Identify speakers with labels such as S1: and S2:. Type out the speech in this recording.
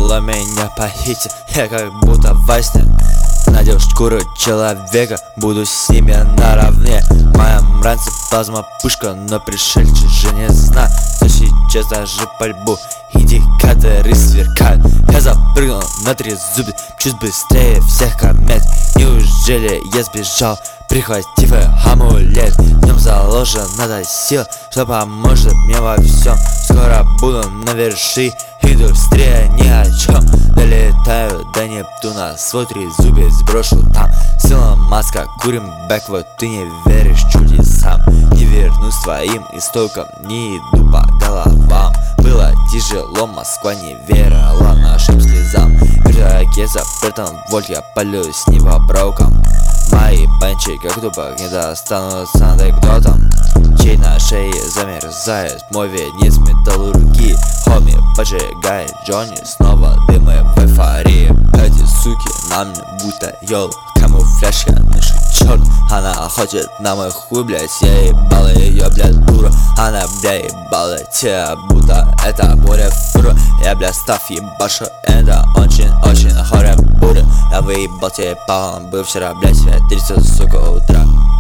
S1: Хотела меня похитить, я как будто во сне. Надел шкуру человека, буду с ними наравне. Моя мразь плазма пушка, но пришельцы же не знают, что сейчас даже пальбу индикаторы сверкают. Я запрыгнул на 3 зуба, чуть быстрее всех комет. Неужели я сбежал, прихватив амулет? В нем заложена сила, что поможет мне во всем. Скоро буду на вершине, иду быстрее ни о чем. Долетаю до Нептуна, свой трезубец сброшу там. Сила маска, курим бэк, вот ты не веришь чудесам. Не вернусь твоим истокам, не иду по головам. Было тяжело, Москва не верила нашим слезам. Вертолет запретом вольт, я полю с небоброком. Мои панчи, как дубок, не достанутся анекдотом. Чей на шее замерзает мой венец металлургии. Хоми поджигает Джонни, снова дымы в эйфории. Эти суки на мне будто ёл, камуфляж, я нышу черт. Она хочет на мой хуй, блять, я ебала ее, блядь, дура. Она, бля, ебала тебя, будто это буря фура. Я, бля, став ебашу, это очень хоря буря. Я выебал тебе палом, был вчера, блять, в 30, сука, утра.